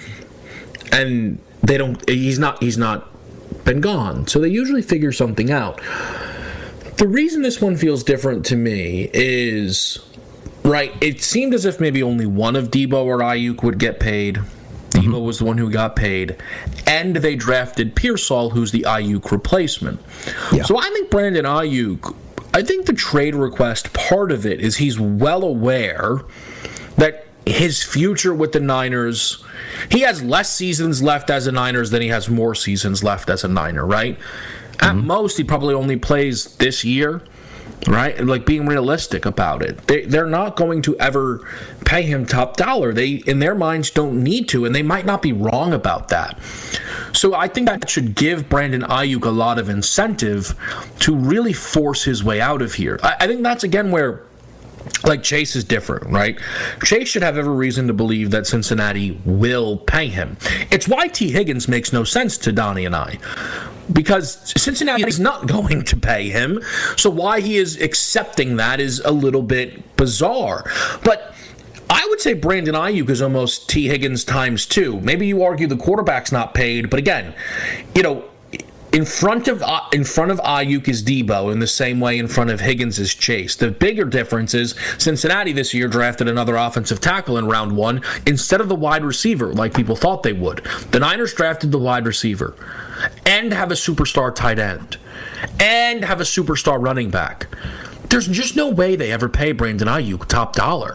Speaker 7: And he's not been gone. So they usually figure something out. The reason this one feels different to me is, right, it seemed as if maybe only one of Debo or Ayuk would get paid. Debo was the one who got paid, and they drafted Pearsall, who's the Ayuk replacement. Yeah. So I think Brandon Ayuk, I think the trade request part of it is he's well aware that his future with the Niners, he has less seasons left as a Niners than he has more seasons left as a Niner, right? At most, he probably only plays this year. Right? Like, being realistic about it. They're not going to ever pay him top dollar. They, in their minds, don't need to, and they might not be wrong about that. So I think that should give Brandon Ayuk a lot of incentive to really force his way out of here. I think that's, again, where, like, Chase is different, right? Chase should have every reason to believe that Cincinnati will pay him. It's why T. Higgins makes no sense to Donnie and I. Because Cincinnati is not going to pay him, so why he is accepting that is a little bit bizarre. But I would say Brandon Ayuk is almost T. Higgins times 2. Maybe you argue the quarterback's not paid, but again, in front of Ayuk is Debo, in the same way in front of Higgins is Chase. The bigger difference is Cincinnati this year drafted another offensive tackle in round 1 instead of the wide receiver like people thought they would. The Niners drafted the wide receiver and have a superstar tight end and have a superstar running back. There's just no way they ever pay Brandon Ayuk top dollar.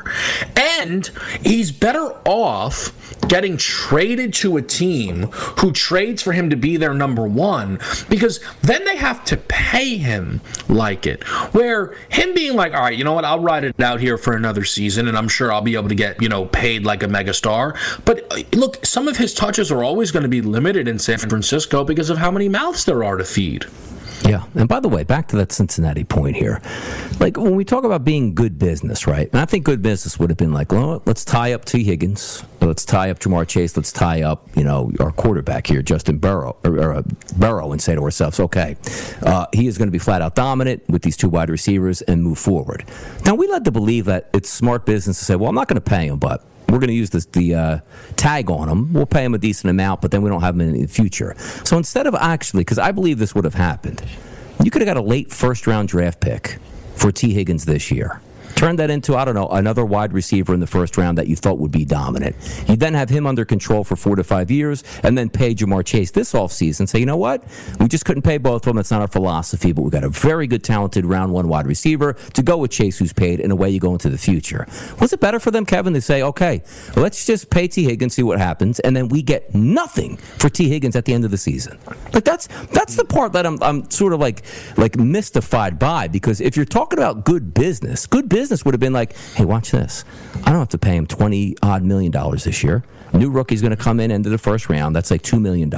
Speaker 7: And he's better off getting traded to a team who trades for him to be their number 1, because then they have to pay him like it. Where him being like, all right, you know what, I'll ride it out here for another season, and I'm sure I'll be able to get, paid like a megastar. But look, some of his touches are always going to be limited in San Francisco because of how many mouths there are to feed.
Speaker 8: Yeah, and by the way, back to that Cincinnati point here. Like, when we talk about being good business, right? And I think good business would have been like, well, let's tie up T. Higgins. Let's tie up Ja'Marr Chase. Let's tie up, our quarterback here, Justin Burrow, and say to ourselves, okay, he is going to be flat out dominant with these 2 wide receivers and move forward. Now, we led to believe that it's smart business to say, well, I'm not going to pay him, but we're going to use the tag on him. We'll pay him a decent amount, but then we don't have him in the future. So instead of actually, because I believe this would have happened, you could have got a late first-round draft pick for T. Higgins this year. Turn that into, another wide receiver in the first round that you thought would be dominant. You then have him under control for 4 to 5 years, and then pay Ja'Marr Chase this offseason. Say, you know what? We just couldn't pay both of them. That's not our philosophy, but we've got a very good, talented round 1 wide receiver to go with Chase, who's paid, and away you go into the future. Was it better for them, Kevin, to say, okay, let's just pay T. Higgins, see what happens, and then we get nothing for T. Higgins at the end of the season? Like, that's the part that I'm sort of like mystified by, because if you're talking about good business would have been like, hey, watch this. I don't have to pay him $20-odd million this year. New rookie's going to come in into the first round. That's like $2 million.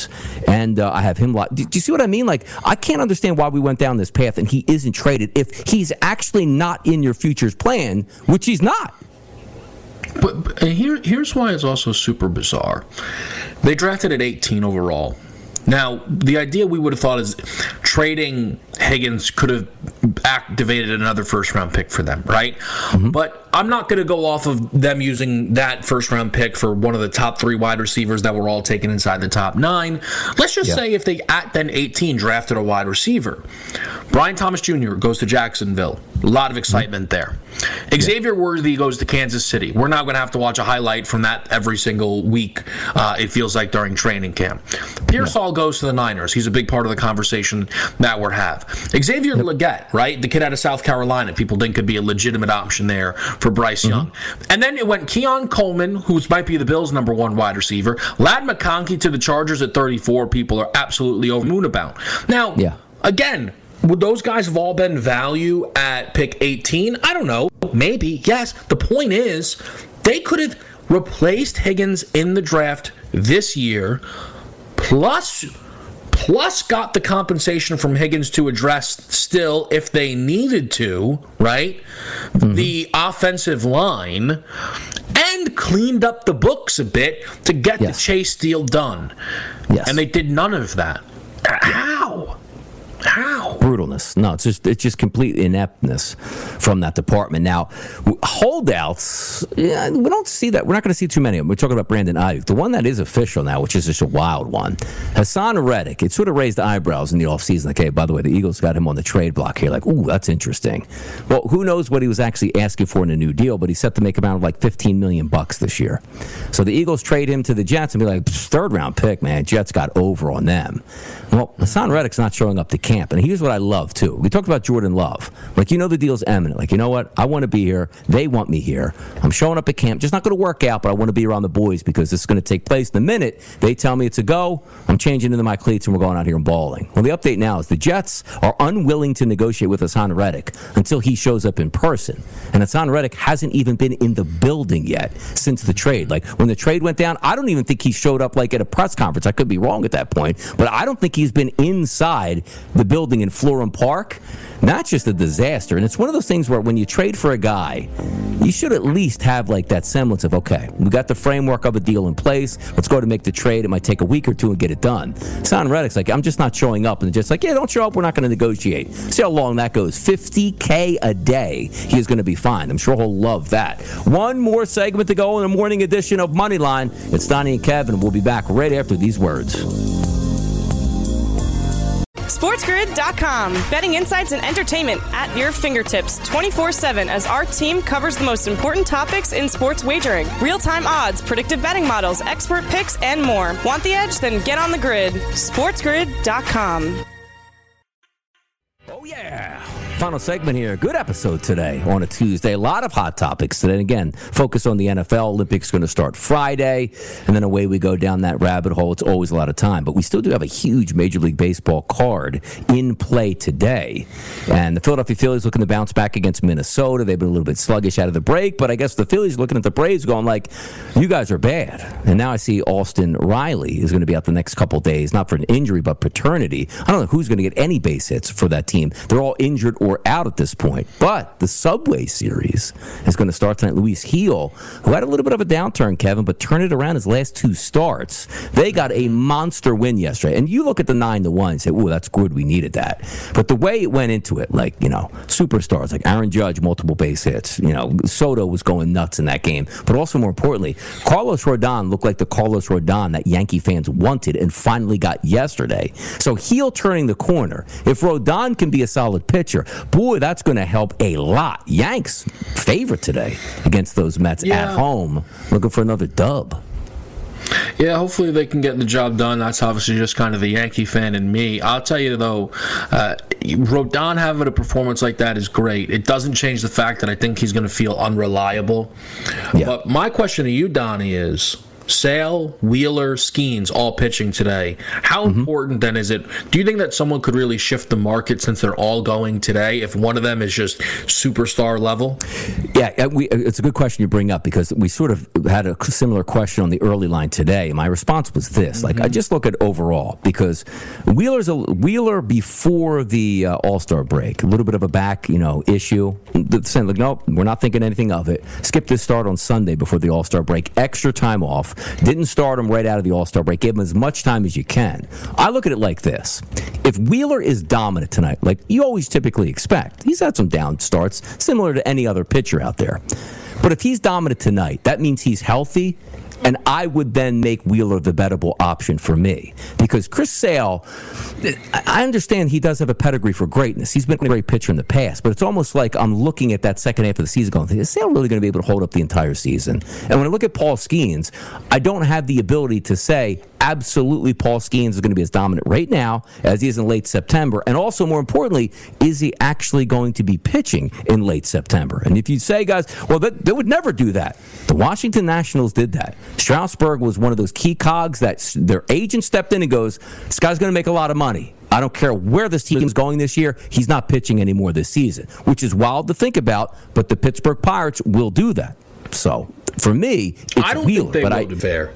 Speaker 8: And I have him locked. Do you see what I mean? Like, I can't understand why we went down this path and he isn't traded if he's actually not in your futures plan, which he's not.
Speaker 7: But here's why it's also super bizarre. They drafted at 18 overall. Now, the idea we would have thought is trading Higgins could have activated another first-round pick for them, right? Mm-hmm. But I'm not going to go off of them using that first-round pick for one of the top 3 wide receivers that were all taken inside the top 9. Let's just say if they, at then 18, drafted a wide receiver. Brian Thomas Jr. goes to Jacksonville. A lot of excitement there. Xavier Worthy goes to Kansas City. We're not going to have to watch a highlight from that every single week, it feels like, during training camp. Pearsall goes to the Niners. He's a big part of the conversation that we're having. Xavier Legette, right? The kid out of South Carolina. People think could be a legitimate option there for Bryce Young. And then it went Keon Coleman, who might be the Bills' #1 wide receiver. Ladd McConkey to the Chargers at 34. People are absolutely over the moon about. Now, again, would those guys have all been value at pick 18? I don't know. Maybe. Yes. The point is, they could have replaced Higgins in the draft this year, plus got the compensation from Higgins to address still, if they needed to, right, the offensive line, and cleaned up the books a bit to get the Chase deal done. Yes. And they did none of that. How?
Speaker 8: Brutalness. No, it's just complete ineptness from that department. Now, holdouts, we don't see that. We're not going to see too many of them. We're talking about Brandon Ayuk. The one that is official now, which is just a wild one, Hassan Reddick. It sort of raised eyebrows in the offseason. Okay, by the way, the Eagles got him on the trade block here. Like, ooh, that's interesting. Well, who knows what he was actually asking for in a new deal, but he's set to make around like $15 million this year. So the Eagles trade him to the Jets and be like, 3rd-round pick, man. Jets got over on them. Well, Hassan Reddick's not showing up to camp. And here's what I love, too. We talked about Jordan Love. Like, the deal's imminent. Like, you know what? I want to be here. They want me here. I'm showing up at camp. Just not going to work out, but I want to be around the boys because this is going to take place. The minute they tell me it's a go, I'm changing into my cleats and we're going out here and balling. Well, the update now is the Jets are unwilling to negotiate with Hassan Reddick until he shows up in person. And Hassan Reddick hasn't even been in the building yet since the trade. Like, when the trade went down, I don't even think he showed up, like, at a press conference. I could be wrong at that point, but I don't think he's been inside the building in Florham Park. That's just a disaster. And it's one of those things where when you trade for a guy, you should at least have like that semblance of, okay, we got the framework of a deal in place. Let's go to make the trade. It might take a week or two and get it done. Hassan Reddick's like, I'm just not showing up. And they're just like, don't show up. We're not going to negotiate. See how long that goes. $50K a day. He is going to be fine. I'm sure he'll love that. One more segment to go in the morning edition of Moneyline. It's Donnie and Kevin. We'll be back right after these words.
Speaker 5: SportsGrid.com. Betting insights and entertainment at your fingertips 24/7 as our team covers the most important topics in sports wagering. Real-time odds, predictive betting models, expert picks, and more. Want the edge? Then get on the grid. SportsGrid.com.
Speaker 8: Oh, yeah. Final segment here. Good episode today on a Tuesday. A lot of hot topics today. And again, focus on the NFL. Olympics going to start Friday. And then away we go down that rabbit hole. It's always a lot of time. But we still do have a huge Major League Baseball card in play today. And the Philadelphia Phillies looking to bounce back against Minnesota. They've been a little bit sluggish out of the break. But I guess the Phillies looking at the Braves going like, you guys are bad. And now I see Austin Riley is going to be out the next couple days. Not for an injury, but paternity. I don't know who's going to get any base hits for that team. They're all injured or out at this point. But the Subway Series is going to start tonight. Luis Gil, who had a little bit of a downturn, Kevin, but turned it around his last 2 starts. They got a monster win yesterday. And you look at the 9-1 and say, ooh, that's good. We needed that. But the way it went into it, like, superstars like Aaron Judge, multiple base hits. Soto was going nuts in that game. But also, more importantly, Carlos Rodon looked like the Carlos Rodon that Yankee fans wanted and finally got yesterday. So Gil turning the corner. If Rodon can be a solid pitcher, boy, that's going to help a lot. Yanks favorite today against those Mets at home, looking for another dub.
Speaker 7: Yeah, hopefully they can get the job done. That's obviously just kind of the Yankee fan in me. I'll tell you, though, Rodon having a performance like that is great. It doesn't change the fact that I think he's going to feel unreliable. Yeah. But my question to you, Donnie, is Sale, Wheeler, Skeens all pitching today. How important then is it? Do you think that someone could really shift the market since they're all going today if one of them is just superstar level?
Speaker 8: Yeah, it's a good question you bring up because we sort of had a similar question on the early line today. My response was this. I just look at overall because Wheeler before the All-Star break, a little bit of a back, issue. Saying, nope, we're not thinking anything of it. Skip this start on Sunday before the All-Star break. Extra time off. Didn't start him right out of the All-Star break. Give him as much time as you can. I look at it like this. If Wheeler is dominant tonight, like you always typically expect, he's had some down starts, similar to any other pitcher out there. But if he's dominant tonight, that means he's healthy, and I would then make Wheeler the bettable option for me. Because Chris Sale, I understand he does have a pedigree for greatness. He's been a great pitcher in the past, but it's almost like I'm looking at that second half of the season going, is Sale really going to be able to hold up the entire season? And when I look at Paul Skeens, I don't have the ability to say, absolutely Paul Skeens is going to be as dominant right now as he is in late September. And also, more importantly, is he actually going to be pitching in late September? And if you say, guys, well, they would never do that. The Washington Nationals did that. Strasburg was one of those key cogs that their agent stepped in and goes, this guy's going to make a lot of money. I don't care where this team is going this year. He's not pitching anymore this season, which is wild to think about, but the Pittsburgh Pirates will do that. So, for me, it's
Speaker 7: I don't
Speaker 8: Wheeler.
Speaker 7: think they will fair.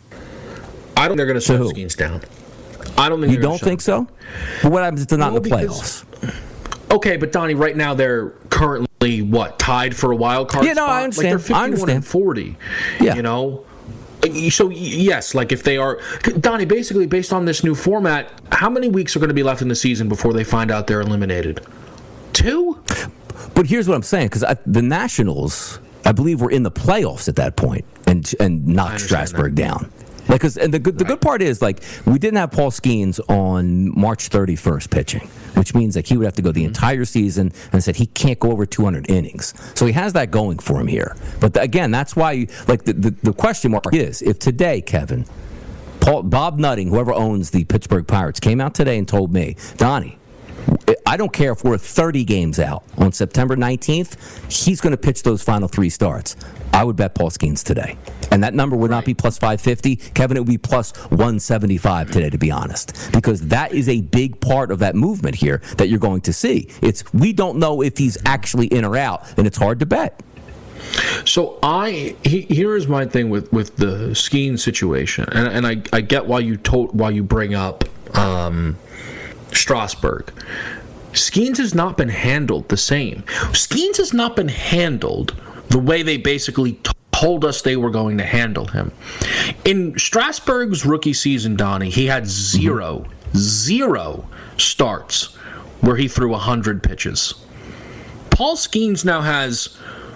Speaker 7: I don't think they're going to shut Skeens down. I don't think
Speaker 8: you don't think so? Well, what happens if they're not in the playoffs?
Speaker 7: Okay, but Donnie, right now they're currently tied for a wild card spot?
Speaker 8: I understand.
Speaker 7: They're 51 and 40.
Speaker 8: Yeah.
Speaker 7: So yes, if they are, Donnie, basically based on this new format, how many weeks are going to be left in the season before they find out they're eliminated? 2?
Speaker 8: But here's what I'm saying, because the Nationals, I believe, were in the playoffs at that point and knocked Strasburg down. The good part is, we didn't have Paul Skeens on March 31st pitching, which means he would have to go the entire season, and said he can't go over 200 innings. So he has that going for him here. But again, that's why, the question mark is, if today, Kevin, Bob Nutting, whoever owns the Pittsburgh Pirates, came out today and told me, Donnie, I don't care if we're 30 games out on September 19th, he's going to pitch those final 3 starts. I would bet Paul Skeens today. And that number would not be plus 550. Kevin, it would be plus 175 today, to be honest. Because that is a big part of that movement here that you're going to see. We don't know if he's actually in or out, and it's hard to bet.
Speaker 7: So here is my thing with the Skeens situation. And I get why you bring up Strasburg. Skeens has not been handled the same. Skeens has not been handled the way they basically told us they were going to handle him. In Strasburg's rookie season, Donnie, he had zero starts where he threw 100 pitches. Paul Skeens now has,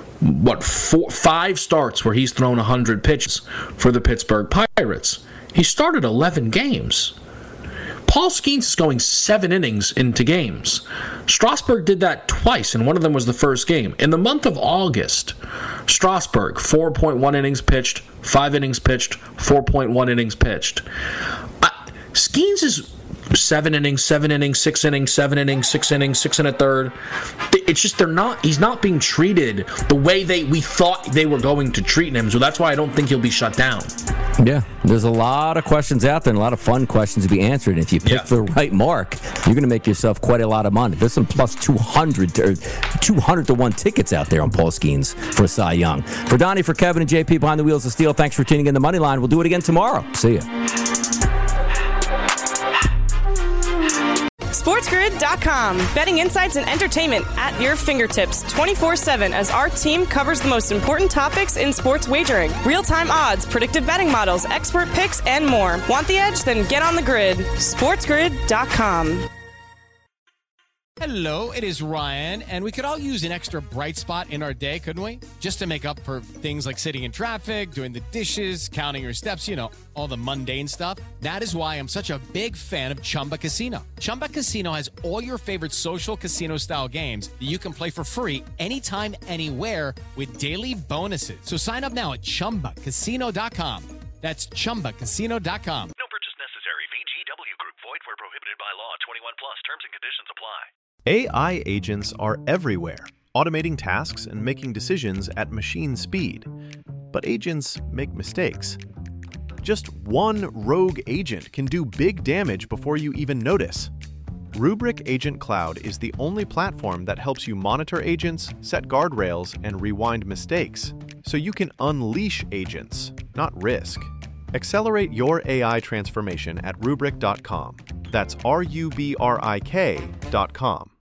Speaker 7: 5 starts where he's thrown 100 pitches for the Pittsburgh Pirates. He started 11 games. Paul Skeens is going 7 innings into games. Strasburg did that twice, and one of them was the first game. In the month of August, Strasburg, 4.1 innings pitched, 5 innings pitched, 4.1 innings pitched. Skeens is 7 innings, 6 innings, 7 innings, 6 innings, 6 and a third. It's just he's not being treated the way we thought they were going to treat him, so that's why I don't think he'll be shut down.
Speaker 8: Yeah, there's a lot of questions out there and a lot of fun questions to be answered. And if you pick the right mark, you're going to make yourself quite a lot of money. There's some plus 200 to 1 tickets out there on Paul Skeens for Cy Young. For Donnie, for Kevin, and JP behind the wheels of steel, thanks for tuning in to Moneyline. We'll do it again tomorrow. See ya.
Speaker 5: SportsGrid.com. Betting insights and entertainment at your fingertips 24/7 as our team covers the most important topics in sports wagering. Real-time odds, predictive betting models, expert picks, and more. Want the edge? Then get on the grid. SportsGrid.com.
Speaker 9: Hello, it is Ryan, and we could all use an extra bright spot in our day, couldn't we? Just to make up for things like sitting in traffic, doing the dishes, counting your steps, all the mundane stuff. That is why I'm such a big fan of Chumba Casino. Chumba Casino has all your favorite social casino-style games that you can play for free anytime, anywhere with daily bonuses. So sign up now at ChumbaCasino.com. That's ChumbaCasino.com.
Speaker 3: No purchase necessary. VGW Group. Void where prohibited by law. 21 plus. Terms and conditions apply.
Speaker 4: AI agents are everywhere, automating tasks and making decisions at machine speed. But agents make mistakes. Just one rogue agent can do big damage before you even notice. Rubrik Agent Cloud is the only platform that helps you monitor agents, set guardrails, and rewind mistakes, so you can unleash agents, not risk. Accelerate your AI transformation at Rubrik.com. That's RUBRIK.com.